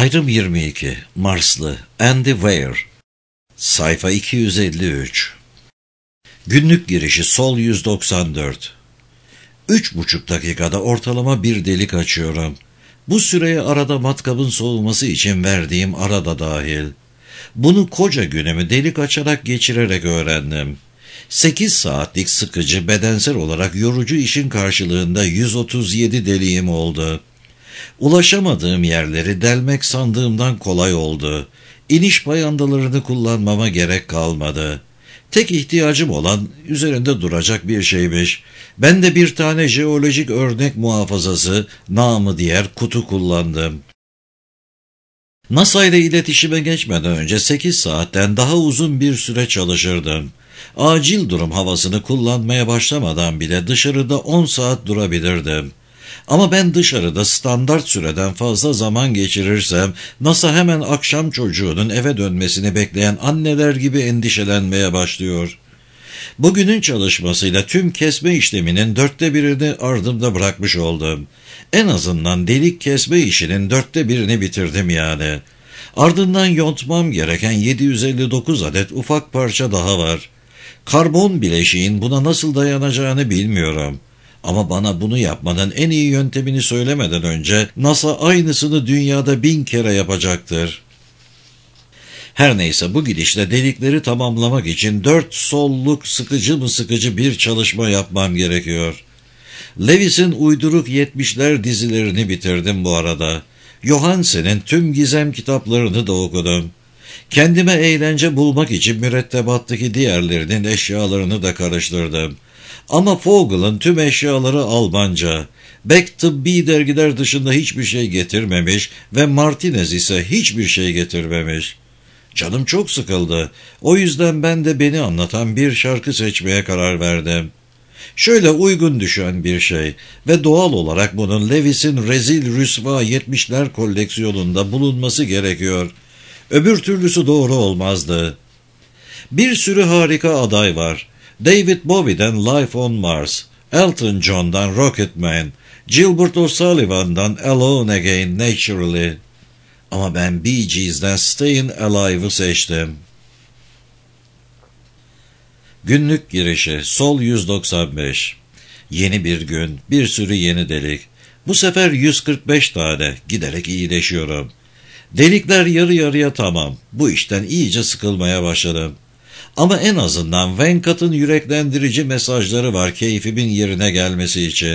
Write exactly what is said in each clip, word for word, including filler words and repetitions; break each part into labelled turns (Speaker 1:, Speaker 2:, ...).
Speaker 1: Ayrım yirmi iki. Marslı Andy Weir. Sayfa iki yüz elli üç. Günlük girişi sol yüz doksan dört. Üç buçuk dakikada ortalama bir delik açıyorum. Bu süreye arada matkabın soğuması için verdiğim ara da dahil. Bunu koca günümü delik açarak geçirerek öğrendim. Sekiz saatlik sıkıcı, bedensel olarak yorucu işin karşılığında yüz otuz yedi deliğim oldu. Ulaşamadığım yerleri delmek sandığımdan kolay oldu. İniş payandalarını kullanmama gerek kalmadı. Tek ihtiyacım olan üzerinde duracak bir şeymiş. Ben de bir tane jeolojik örnek muhafazası, namı diğer kutu kullandım. NASA ile iletişime geçmeden önce sekiz saatten daha uzun bir süre çalışırdım. Acil durum havasını kullanmaya başlamadan bile dışarıda on saat durabilirdim. Ama ben dışarıda standart süreden fazla zaman geçirirsem NASA hemen akşam çocuğunun eve dönmesini bekleyen anneler gibi endişelenmeye başlıyor. Bugünün çalışmasıyla tüm kesme işleminin dörtte birini ardımda bırakmış oldum. En azından delik kesme işinin dörtte birini bitirdim yani. Ardından yontmam gereken yedi yüz elli dokuz adet ufak parça daha var. Karbon bileşiğin buna nasıl dayanacağını bilmiyorum. Ama bana bunu yapmanın en iyi yöntemini söylemeden önce NASA aynısını dünyada bin kere yapacaktır. Her neyse, bu gidişle delikleri tamamlamak için dört solluk sıkıcı mı sıkıcı bir çalışma yapmam gerekiyor. Lewis'in uyduruk yetmişler dizilerini bitirdim bu arada. Johansen'in tüm gizem kitaplarını da okudum. Kendime eğlence bulmak için mürettebattaki diğerlerinin eşyalarını da karıştırdım. Ama Vogel'ın tüm eşyaları Almanca. Beck tıbbi dergiler dışında hiçbir şey getirmemiş ve Martinez ise hiçbir şey getirmemiş. Canım çok sıkıldı. O yüzden ben de beni anlatan bir şarkı seçmeye karar verdim. Şöyle uygun düşen bir şey ve doğal olarak bunun Lewis'in rezil rüsva yetmişler koleksiyonunda bulunması gerekiyor. Öbür türlüsü doğru olmazdı. Bir sürü harika aday var. David Bowie'den Life on Mars, Elton John'dan Rocketman, Gilbert O'Sullivan'dan Alone Again Naturally. Ama ben Bee Gees'den Staying Alive'ı seçtim. Günlük girişi sol yüz doksan beş. Yeni bir gün, bir sürü yeni delik. Bu sefer yüz kırk beş tane, giderek iyileşiyorum. Delikler yarı yarıya tamam. Bu işten iyice sıkılmaya başladım. Ama en azından Venkat'ın yüreklendirici mesajları var keyfimin yerine gelmesi için.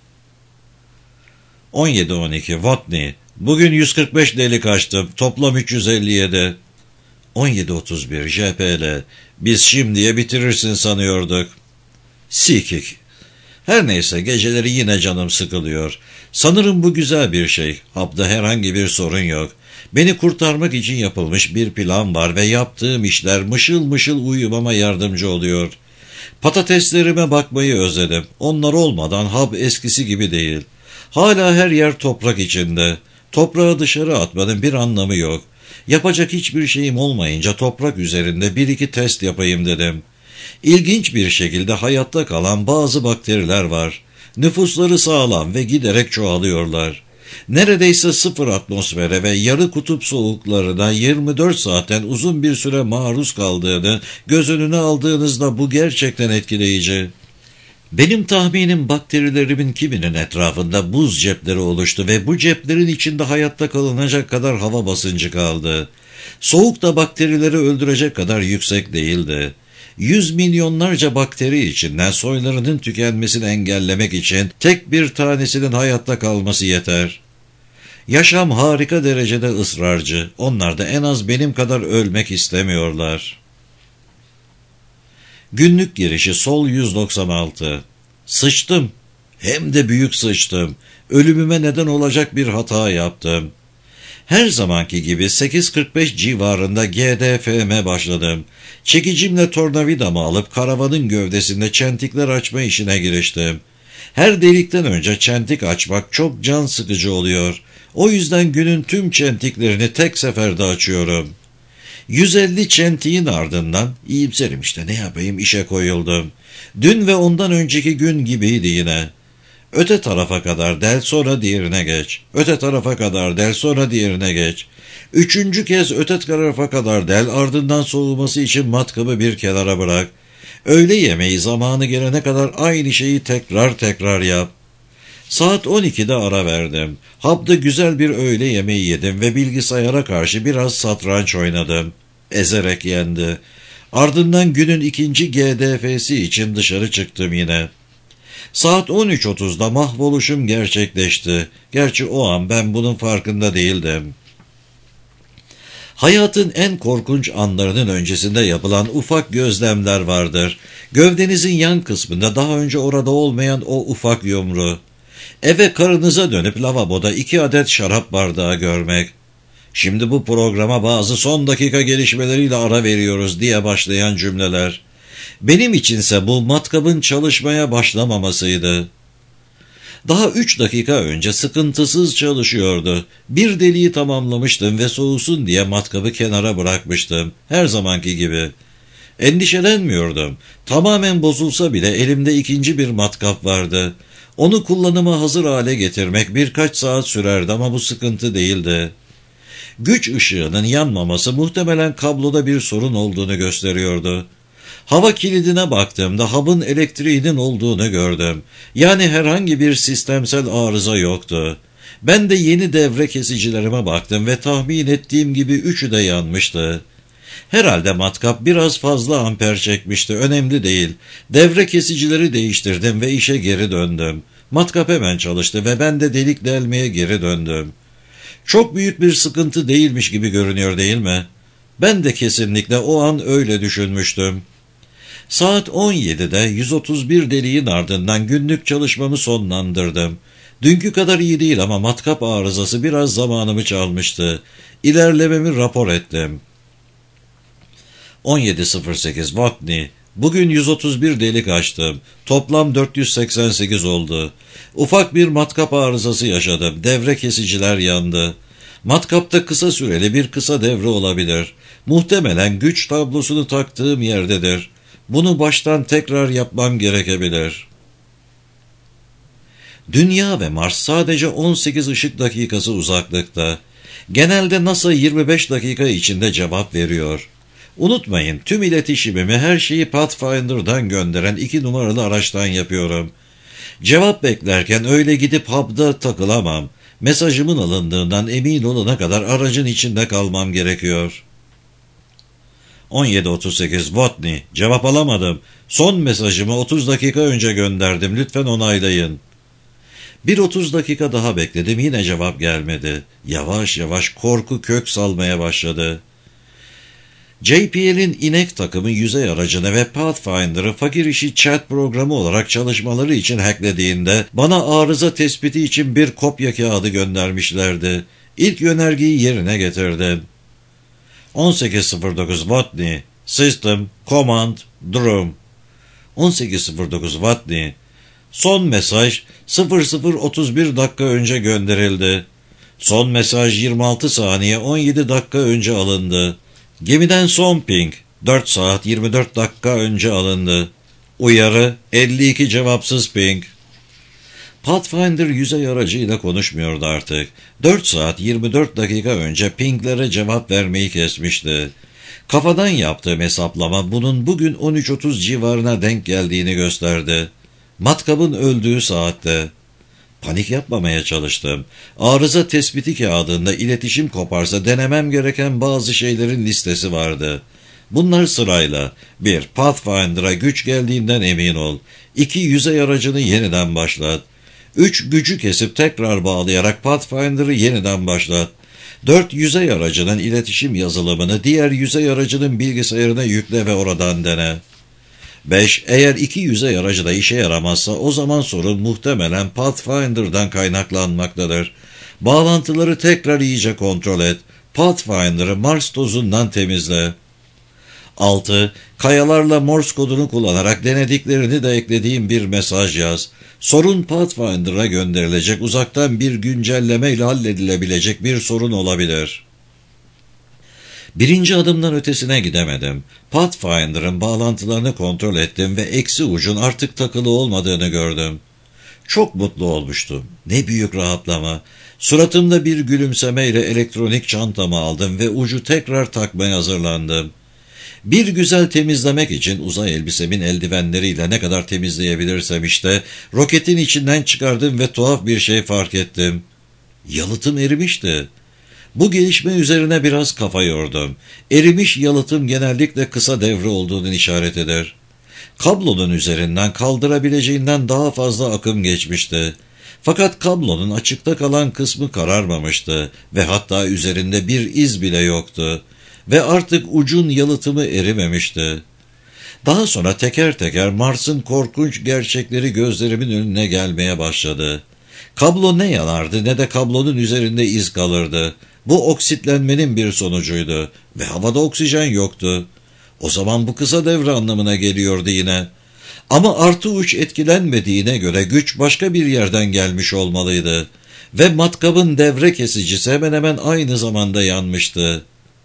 Speaker 1: on yedi on iki Watney. Bugün yüz kırk beş delik açtım. Toplam üç yüz elli yedi. on yedi otuz bir J P L. Biz şimdiye bitirirsin sanıyorduk. Sikik. Her neyse, geceleri yine canım sıkılıyor. Sanırım bu güzel bir şey. Hapta herhangi bir sorun yok. Beni kurtarmak için yapılmış bir plan var ve yaptığım işler mışıl mışıl uyumama yardımcı oluyor. Patateslerime bakmayı özledim. Onlar olmadan hap eskisi gibi değil. Hala her yer toprak içinde. Toprağı dışarı atmanın bir anlamı yok. Yapacak hiçbir şeyim olmayınca toprak üzerinde bir iki test yapayım dedim. İlginç bir şekilde hayatta kalan bazı bakteriler var. Nüfusları sağlam ve giderek çoğalıyorlar. Neredeyse sıfır atmosfere ve yarı kutup soğuklarına yirmi dört saatten uzun bir süre maruz kaldığını göz önüne aldığınızda bu gerçekten etkileyici. Benim tahminim bakterilerimin kiminin etrafında buz cepleri oluştu ve bu ceplerin içinde hayatta kalınacak kadar hava basıncı kaldı. Soğuk da bakterileri öldürecek kadar yüksek değildi. Yüz milyonlarca bakteri içinden soylarının tükenmesini engellemek için tek bir tanesinin hayatta kalması yeter. Yaşam harika derecede ısrarcı. Onlar da en az benim kadar ölmek istemiyorlar. Günlük girişi sol yüz doksan altı. Sıçtım. Hem de büyük sıçtım. Ölümüme neden olacak bir hata yaptım. Her zamanki gibi sekiz kırk beş civarında G D F M başladım. Çekicimle tornavidamı alıp karavanın gövdesinde çentikler açma işine giriştim. Her delikten önce çentik açmak çok can sıkıcı oluyor. O yüzden günün tüm çentiklerini tek seferde açıyorum. yüz elli çentiğin ardından iyimserim işte ne yapayım işe koyuldum. Dün ve ondan önceki gün gibiydi yine. Öte tarafa kadar del, sonra diğerine geç. Öte tarafa kadar del, sonra diğerine geç. Üçüncü kez öte tarafa kadar del, ardından soğuması için matkabı bir kenara bırak. Öğle yemeği zamanı gelene kadar aynı şeyi tekrar tekrar yap. Saat on ikide ara verdim. Hap'ta güzel bir öğle yemeği yedim ve bilgisayara karşı biraz satranç oynadım. Ezerek yendi. Ardından günün ikinci G D F'si için dışarı çıktım yine. Saat on üç otuzda mahvoluşum gerçekleşti. Gerçi o an ben bunun farkında değildim. Hayatın en korkunç anlarının öncesinde yapılan ufak gözlemler vardır. Gövdenizin yan kısmında daha önce orada olmayan o ufak yumru. Eve karınıza dönüp lavaboda iki adet şarap bardağı görmek. Şimdi bu programa bazı son dakika gelişmeleriyle ara veriyoruz diye başlayan cümleler. Benim içinse bu matkabın çalışmaya başlamamasıydı. Daha üç dakika önce sıkıntısız çalışıyordu. Bir deliği tamamlamıştım ve soğusun diye matkabı kenara bırakmıştım. Her zamanki gibi. Endişelenmiyordum. Tamamen bozulsa bile elimde ikinci bir matkap vardı. Onu kullanıma hazır hale getirmek birkaç saat sürerdi ama bu sıkıntı değildi. Güç ışığının yanmaması muhtemelen kabloda bir sorun olduğunu gösteriyordu. Hava kilidine baktığımda hub'ın elektriğinin olduğunu gördüm. Yani herhangi bir sistemsel arıza yoktu. Ben de yeni devre kesicilerime baktım ve tahmin ettiğim gibi üçü de yanmıştı. Herhalde matkap biraz fazla amper çekmişti. Önemli değil. Devre kesicileri değiştirdim ve işe geri döndüm. Matkap hemen çalıştı ve ben de delik delmeye geri döndüm. Çok büyük bir sıkıntı değilmiş gibi görünüyor, değil mi? Ben de kesinlikle o an öyle düşünmüştüm. Saat on yedide yüz otuz bir deliğin ardından günlük çalışmamı sonlandırdım. Dünkü kadar iyi değil ama matkap arızası biraz zamanımı çalmıştı. İlerlememi rapor ettim. on yedi sıfır sekiz Watney. Bugün yüz otuz bir delik açtım. Toplam dört yüz seksen sekiz oldu. Ufak bir matkap arızası yaşadım. Devre kesiciler yandı. Matkapta kısa süreli bir kısa devre olabilir. Muhtemelen güç tablosunu taktığım yerdedir. Bunu baştan tekrar yapmam gerekebilir. Dünya ve Mars sadece on sekiz ışık dakikası uzaklıkta. Genelde NASA yirmi beş dakika içinde cevap veriyor. Unutmayın, tüm iletişimimi, her şeyi Pathfinder'dan gönderen iki numaralı araçtan yapıyorum. Cevap beklerken öyle gidip hub'da takılamam. Mesajımın alındığından emin olana kadar aracın içinde kalmam gerekiyor. on yedi otuz sekiz Watney. Cevap alamadım. Son mesajımı otuz dakika önce gönderdim. Lütfen onaylayın. Bir otuz dakika daha bekledim. Yine cevap gelmedi. Yavaş yavaş korku kök salmaya başladı. J P L'in inek takımı yüzey aracını ve Pathfinder'ı fakir işi chat programı olarak çalışmaları için hacklediğinde bana arıza tespiti için bir kopya kağıdı göndermişlerdi. İlk yönergeyi yerine getirdim. on sekiz sıfır dokuz Watney. System, Command, Drum. on sekiz sıfır dokuz Watney. Son mesaj sıfır sıfır otuz bir dakika önce gönderildi. Son mesaj yirmi altı saniye on yedi dakika önce alındı. Gemiden son ping dört saat yirmi dört dakika önce alındı. Uyarı elli iki cevapsız ping. Pathfinder yüzey aracıyla konuşmuyordu artık. dört saat yirmi dört dakika önce pinglere cevap vermeyi kesmişti. Kafadan yaptığım hesaplama bunun bugün on üç otuz civarına denk geldiğini gösterdi. Matkabın öldüğü saatte. Panik yapmamaya çalıştım. Arıza tespiti kağıdında iletişim koparsa denemem gereken bazı şeylerin listesi vardı. Bunlar sırayla: bir Pathfinder'a güç geldiğinden emin ol. iki Yüzey aracını yeniden başlat. üç Gücü kesip tekrar bağlayarak Pathfinder'ı yeniden başlat. dört Yüzey aracının iletişim yazılımını diğer yüzey aracının bilgisayarına yükle ve oradan dene. beş Eğer iki yüzey aracı da işe yaramazsa o zaman sorun muhtemelen Pathfinder'dan kaynaklanmaktadır. Bağlantıları tekrar iyice kontrol et. Pathfinder'ı Mars tozundan temizle. altı Kayalarla Morse kodunu kullanarak denediklerini de eklediğim bir mesaj yaz. Sorun Pathfinder'a gönderilecek uzaktan bir güncelleme ile halledilebilecek bir sorun olabilir. Birinci adımdan ötesine gidemedim. Pathfinder'ın bağlantılarını kontrol ettim ve eksi ucun artık takılı olmadığını gördüm. Çok mutlu olmuştum. Ne büyük rahatlama. Suratımda bir gülümsemeyle elektronik çantamı aldım ve ucu tekrar takmaya hazırlandım. Bir güzel temizlemek için uzay elbisemin eldivenleriyle ne kadar temizleyebilirsem işte roketin içinden çıkardım ve tuhaf bir şey fark ettim. Yalıtım erimişti. Bu gelişme üzerine biraz kafa yordum. Erimiş yalıtım genellikle kısa devre olduğunun işaret eder. Kablonun üzerinden kaldırabileceğinden daha fazla akım geçmişti. Fakat kablonun açıkta kalan kısmı kararmamıştı ve hatta üzerinde bir iz bile yoktu. Ve artık ucun yalıtımı erimemişti. Daha sonra teker teker Mars'ın korkunç gerçekleri gözlerimin önüne gelmeye başladı. Kablo ne yanardı ne de kablonun üzerinde iz kalırdı. Bu oksitlenmenin bir sonucuydu ve havada oksijen yoktu. O zaman bu kısa devre anlamına geliyordu yine. Ama artı uç etkilenmediğine göre güç başka bir yerden gelmiş olmalıydı. Ve matkabın devre kesicisi hemen hemen aynı zamanda yanmıştı.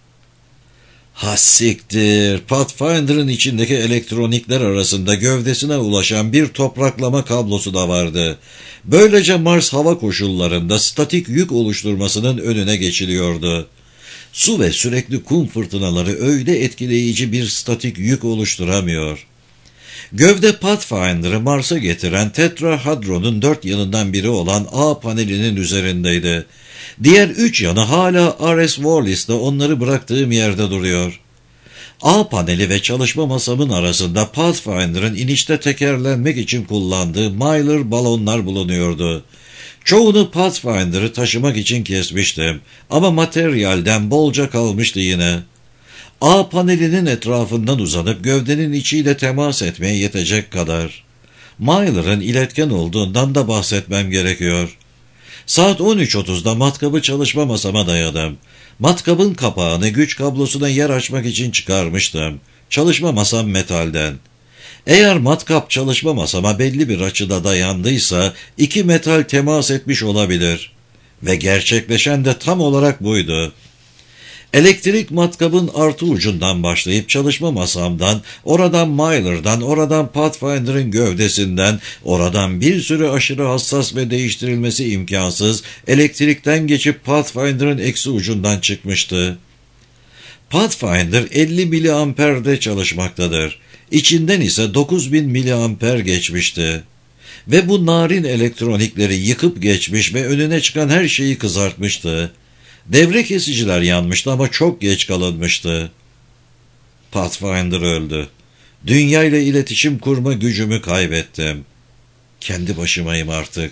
Speaker 1: Ha siktir, Pathfinder'ın içindeki elektronikler arasında gövdesine ulaşan bir topraklama kablosu da vardı. Böylece Mars hava koşullarında statik yük oluşturmasının önüne geçiliyordu. Su ve sürekli kum fırtınaları öyle etkileyici bir statik yük oluşturamıyor. Gövde Pathfinder'ı Mars'a getiren tetrahadronun dört yanından biri olan A panelinin üzerindeydi. Diğer üç yanı hala R S Wallace'da onları bıraktığım yerde duruyor. A paneli ve çalışma masamın arasında Pathfinder'ın inişte tekerlenmek için kullandığı Mylar balonlar bulunuyordu. Çoğunu Pathfinder'ı taşımak için kesmiştim ama materyalden bolca kalmıştı yine. A panelinin etrafından uzanıp gövdenin içiyle temas etmeye yetecek kadar. Mylar'ın iletken olduğundan da bahsetmem gerekiyor. Saat on üç otuzda matkabı çalışma masama dayadım. Matkabın kapağını güç kablosuna yer açmak için çıkarmıştım. Çalışma masam metalden. Eğer matkap çalışma masama belli bir açıda dayandıysa iki metal temas etmiş olabilir. Ve gerçekleşen de tam olarak buydu. Elektrik matkabın artı ucundan başlayıp çalışma masamdan, oradan Mylar'dan, oradan Pathfinder'ın gövdesinden, oradan bir sürü aşırı hassas ve değiştirilmesi imkansız elektrikten geçip Pathfinder'ın eksi ucundan çıkmıştı. Pathfinder elli miliamperde çalışmaktadır. İçinden ise dokuz bin miliamper geçmişti. Ve bu narin elektronikleri yıkıp geçmiş ve önüne çıkan her şeyi kızartmıştı. Devre kesiciler yanmıştı ama çok geç kalınmıştı. Pathfinder öldü. Dünya ile iletişim kurma gücümü kaybettim. Kendi başımayım artık.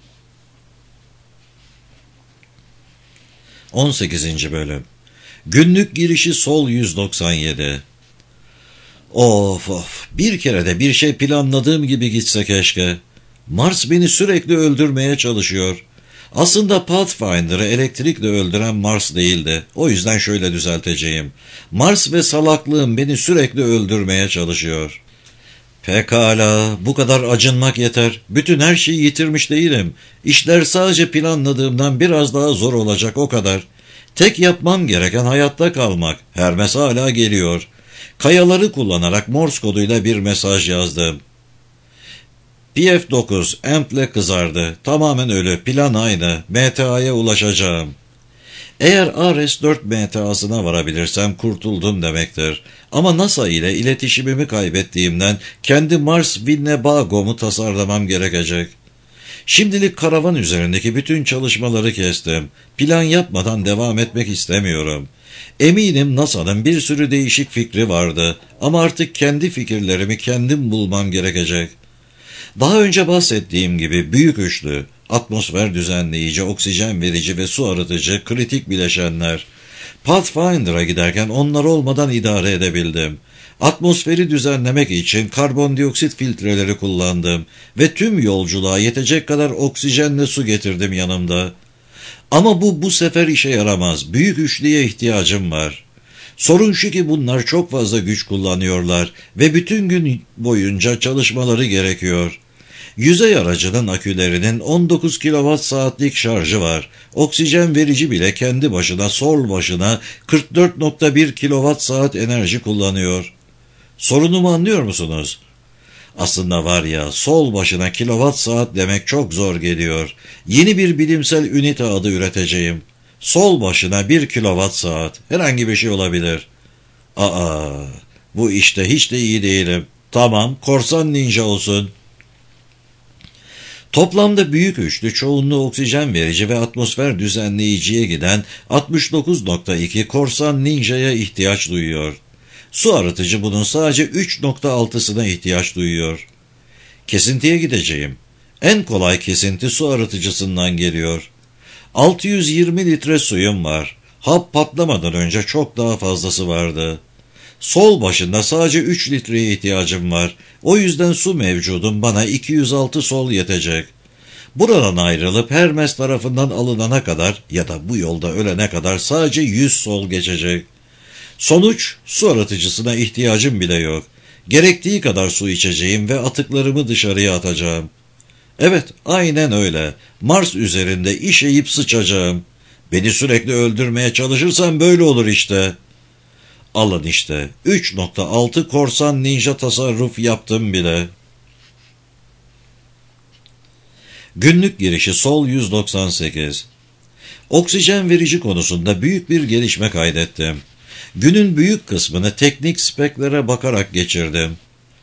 Speaker 1: on sekizinci Bölüm. Günlük girişi Sol yüz doksan yedi. Of of, bir kere de bir şey planladığım gibi gitse keşke. Mars beni sürekli öldürmeye çalışıyor. Aslında Pathfinder'ı elektrikle öldüren Mars değildi. O yüzden şöyle düzelteceğim. Mars ve salaklığım beni sürekli öldürmeye çalışıyor. Pekala, bu kadar acınmak yeter. Bütün her şeyi yitirmiş değilim. İşler sadece planladığımdan biraz daha zor olacak, o kadar. Tek yapmam gereken hayatta kalmak. Hermes hala geliyor. Kayaları kullanarak Morse koduyla bir mesaj yazdım. P F dokuz, Amp'le kızardı. Tamamen ölü, plan aynı. M T A'ya ulaşacağım. Eğer R S dört M T A'sına varabilirsem kurtuldum demektir. Ama NASA ile iletişimimi kaybettiğimden kendi Mars Winnebago'mu tasarlamam gerekecek. Şimdilik karavan üzerindeki bütün çalışmaları kestim. Plan yapmadan devam etmek istemiyorum. Eminim NASA'nın bir sürü değişik fikri vardı. Ama artık kendi fikirlerimi kendim bulmam gerekecek. Daha önce bahsettiğim gibi büyük üçlü, atmosfer düzenleyici, oksijen verici ve su arıtıcı kritik bileşenler. Pathfinder'a giderken onlar olmadan idare edebildim. Atmosferi düzenlemek için karbondioksit filtreleri kullandım ve tüm yolculuğa yetecek kadar oksijenle su getirdim yanımda. Ama bu bu sefer işe yaramaz. Büyük üçlüye ihtiyacım var. Sorun şu ki bunlar çok fazla güç kullanıyorlar ve bütün gün boyunca çalışmaları gerekiyor. Yüzey aracının akülerinin on dokuz kilowatt saatlik şarjı var. Oksijen verici bile kendi başına, sol başına kırk dört nokta bir kilowatt saat enerji kullanıyor. Sorunumu anlıyor musunuz? Aslında var ya, sol başına kilowatt saat demek çok zor geliyor. Yeni bir bilimsel ünite adı üreteceğim. Sol başına bir kilowatt saat. Herhangi bir şey olabilir. Aa, bu işte hiç de iyi değilim. Tamam, korsan ninja olsun. Toplamda büyük üçlü, çoğunluğu oksijen verici ve atmosfer düzenleyiciye giden altmış dokuz nokta iki korsan ninjaya ihtiyaç duyuyor. Su arıtıcı bunun sadece üç nokta altısına ihtiyaç duyuyor. Kesintiye gideceğim. En kolay kesinti su arıtıcısından geliyor. altı yüz yirmi litre suyum var. Hap patlamadan önce çok daha fazlası vardı. Sol başında sadece üç litreye ihtiyacım var. O yüzden su mevcudum bana iki yüz altı sol yetecek. Buradan ayrılıp Hermes tarafından alınana kadar ya da bu yolda ölene kadar sadece yüz sol geçecek. Sonuç, su arıtıcısına ihtiyacım bile yok. Gerektiği kadar su içeceğim ve atıklarımı dışarıya atacağım. Evet, aynen öyle. Mars üzerinde işeyip sıçacağım. Beni sürekli öldürmeye çalışırsan böyle olur işte. Alın işte, üç nokta altı korsan ninja tasarruf yaptım bile. Günlük girişi Sol yüz doksan sekiz. Oksijen verici konusunda büyük bir gelişme kaydettim. Günün büyük kısmını teknik speklere bakarak geçirdim.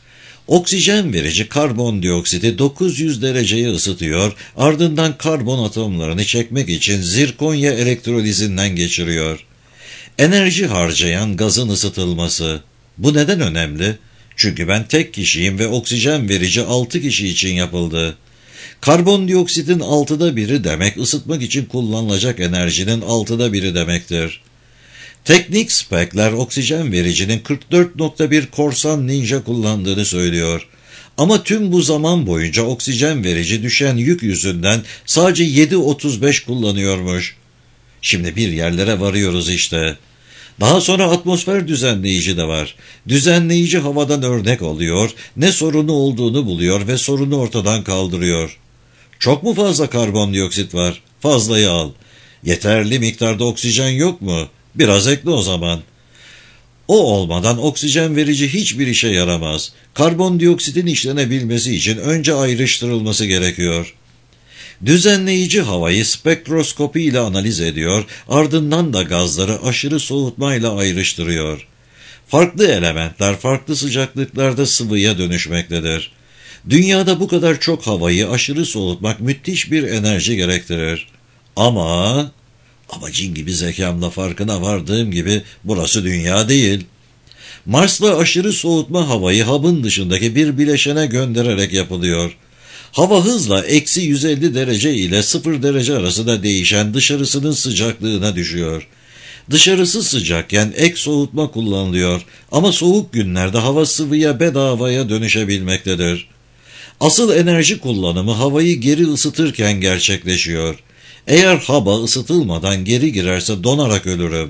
Speaker 1: Oksijen verici karbondioksiti dokuz yüz dereceye ısıtıyor, ardından karbon atomlarını çekmek için zirkonya elektrolizinden geçiriyor. Enerji harcayan gazın ısıtılması. Bu neden önemli? Çünkü ben tek kişiyim ve oksijen verici altı kişi için yapıldı. Karbondioksitin altıda biri demek, ısıtmak için kullanılacak enerjinin altıda biri demektir. Teknik spekler oksijen vericinin kırk dört nokta bir korsan ninja kullandığını söylüyor. Ama tüm bu zaman boyunca oksijen verici düşen yük yüzünden sadece yedi nokta otuz beş kullanıyormuş. Şimdi bir yerlere varıyoruz işte. Daha sonra atmosfer düzenleyici de var. Düzenleyici havadan örnek alıyor, ne sorunu olduğunu buluyor ve sorunu ortadan kaldırıyor. Çok mu fazla karbondioksit var? Fazlayı al. Yeterli miktarda oksijen yok mu? Biraz ekle o zaman. O olmadan oksijen verici hiçbir işe yaramaz. Karbondioksitin işlenebilmesi için önce ayrıştırılması gerekiyor. Düzenleyici havayı spektroskopi ile analiz ediyor, ardından da gazları aşırı soğutmayla ayrıştırıyor. Farklı elementler farklı sıcaklıklarda sıvıya dönüşmektedir. Dünyada bu kadar çok havayı aşırı soğutmak müthiş bir enerji gerektirir. Ama... Ama cin gibi zekamla farkına vardığım gibi burası dünya değil. Mars'la aşırı soğutma havayı hub'ın dışındaki bir bileşene göndererek yapılıyor. Hava hızla eksi yüz elli derece ile sıfır derece arasında değişen dışarısının sıcaklığına düşüyor. Dışarısı sıcakken ek soğutma kullanılıyor ama soğuk günlerde hava sıvıya bedavaya dönüşebilmektedir. Asıl enerji kullanımı havayı geri ısıtırken gerçekleşiyor. Eğer hava ısıtılmadan geri girerse donarak ölürüm.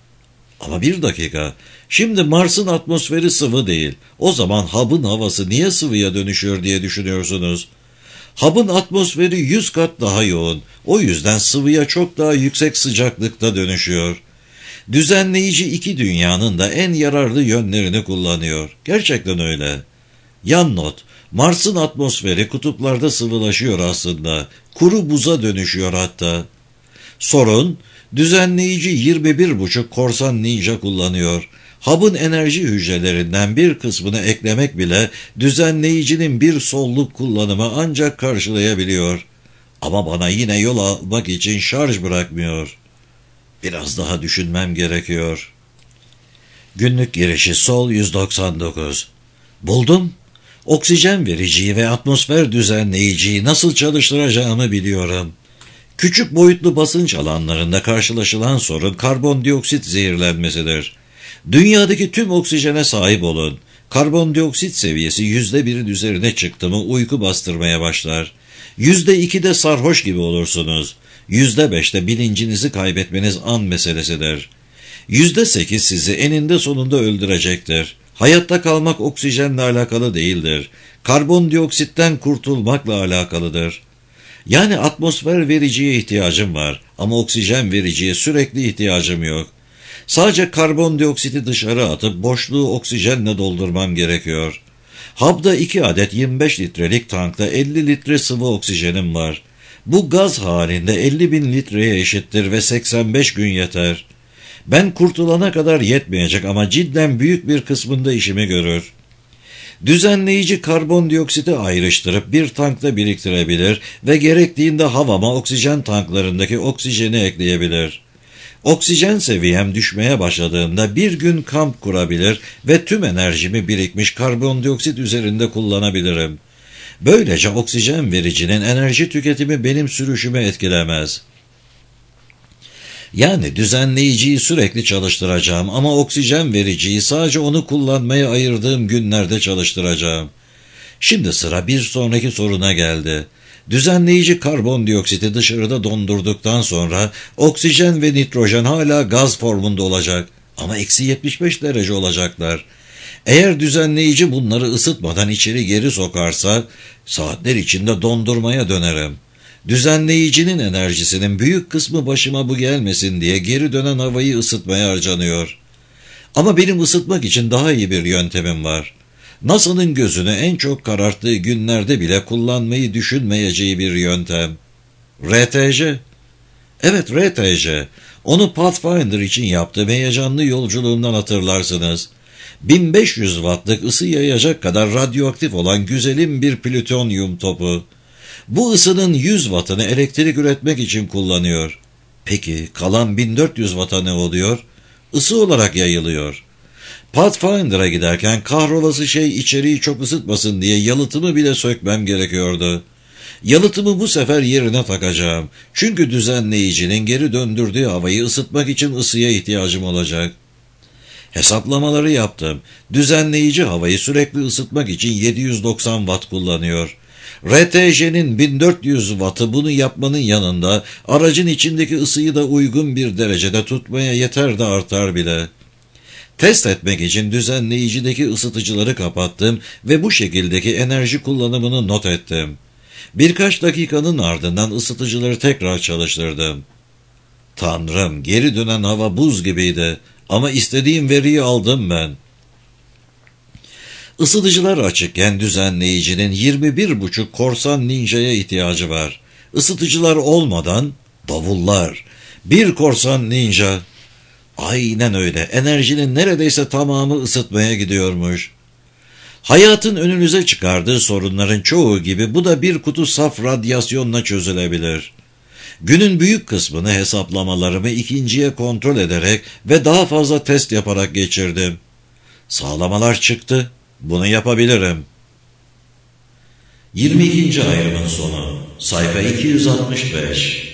Speaker 1: Ama bir dakika, şimdi Mars'ın atmosferi sıvı değil. O zaman hub'ın havası niye sıvıya dönüşüyor diye düşünüyorsunuz. Hub'ın atmosferi yüz kat daha yoğun. O yüzden sıvıya çok daha yüksek sıcaklıkta dönüşüyor. Düzenleyici iki dünyanın da en yararlı yönlerini kullanıyor. Gerçekten öyle. Yan not, Mars'ın atmosferi kutuplarda sıvılaşıyor aslında. Kuru buza dönüşüyor hatta. Sorun, düzenleyici yirmi bir buçuk korsan ninja kullanıyor. Hub'ın enerji hücrelerinden bir kısmını eklemek bile düzenleyicinin bir solluk kullanımı ancak karşılayabiliyor. Ama bana yine yol almak için şarj bırakmıyor. Biraz daha düşünmem gerekiyor. Günlük girişi Sol yüz doksan dokuz. Buldum. Oksijen vericiyi ve atmosfer düzenleyiciyi nasıl çalıştıracağımı biliyorum. Küçük boyutlu basınç alanlarında karşılaşılan sorun karbondioksit zehirlenmesidir. Dünyadaki tüm oksijene sahip olun. Karbondioksit seviyesi yüzde birin üzerine çıktı mı uyku bastırmaya başlar. Yüzde ikide sarhoş gibi olursunuz. Yüzde beşte bilincinizi kaybetmeniz an meselesidir. Yüzde sekiz sizi eninde sonunda öldürecektir. Hayatta kalmak oksijenle alakalı değildir. Karbondioksitten kurtulmakla alakalıdır. Yani atmosfer vericiye ihtiyacım var ama oksijen vericiye sürekli ihtiyacım yok. Sadece karbondioksiti dışarı atıp boşluğu oksijenle doldurmam gerekiyor. Hub'da iki adet yirmi beş litrelik tankta elli litre sıvı oksijenim var. Bu gaz halinde elli bin litreye eşittir ve seksen beş gün yeter. Ben kurtulana kadar yetmeyecek ama cidden büyük bir kısmında işimi görür. Düzenleyici karbondioksiti ayrıştırıp bir tankta biriktirebilir ve gerektiğinde havama oksijen tanklarındaki oksijeni ekleyebilir. Oksijen seviyem düşmeye başladığında bir gün kamp kurabilir ve tüm enerjimi birikmiş karbondioksit üzerinde kullanabilirim. Böylece oksijen vericinin enerji tüketimi benim sürüşümü etkilemez. Yani düzenleyiciyi sürekli çalıştıracağım ama oksijen vericiyi sadece onu kullanmaya ayırdığım günlerde çalıştıracağım. Şimdi sıra bir sonraki soruna geldi. Düzenleyici karbondioksiti dışarıda dondurduktan sonra oksijen ve nitrojen hala gaz formunda olacak ama eksi yetmiş beş derece olacaklar. Eğer düzenleyici bunları ısıtmadan içeri geri sokarsa saatler içinde dondurmaya dönerim. Düzenleyicinin enerjisinin büyük kısmı başıma bu gelmesin diye geri dönen havayı ısıtmaya harcanıyor. Ama benim ısıtmak için daha iyi bir yöntemim var. NASA'nın gözünü en çok kararttığı günlerde bile kullanmayı düşünmeyeceği bir yöntem. R T J. Evet, R T J. Onu Pathfinder için yaptığım heyecanlı yolculuğumdan hatırlarsınız. bin beş yüz wattlık ısı yayacak kadar radyoaktif olan güzelim bir plütonyum topu. Bu ısının yüz wattını elektrik üretmek için kullanıyor. Peki kalan bin dört yüz watta ne oluyor? Isı olarak yayılıyor. Pathfinder'a giderken kahrolası şey içeriği çok ısıtmasın diye yalıtımı bile sökmem gerekiyordu. Yalıtımı bu sefer yerine takacağım. Çünkü düzenleyicinin geri döndürdüğü havayı ısıtmak için ısıya ihtiyacım olacak. Hesaplamaları yaptım. Düzenleyici havayı sürekli ısıtmak için yedi yüz doksan watt kullanıyor. R T J'nin bin dört yüz wattı bunu yapmanın yanında aracın içindeki ısıyı da uygun bir derecede tutmaya yeter de artar bile. Test etmek için düzenleyicideki ısıtıcıları kapattım ve bu şekildeki enerji kullanımını not ettim. Birkaç dakikanın ardından ısıtıcıları tekrar çalıştırdım. Tanrım, geri dönen hava buz gibiydi ama istediğim veriyi aldım ben. Isıtıcılar açıkken düzenleyicinin yirmi bir buçuk korsan ninja'ya ihtiyacı var. Isıtıcılar olmadan davullar. Bir korsan ninja. Aynen öyle. Enerjinin neredeyse tamamı ısıtmaya gidiyormuş. Hayatın önünüze çıkardığı sorunların çoğu gibi bu da bir kutu saf radyasyonla çözülebilir. Günün büyük kısmını hesaplamalarımı ikinciye kontrol ederek ve daha fazla test yaparak geçirdim. Sağlamalar çıktı. Bunu yapabilirim. yirmi ikinci ayrımın sonu. Sayfa iki yüz altmış beş.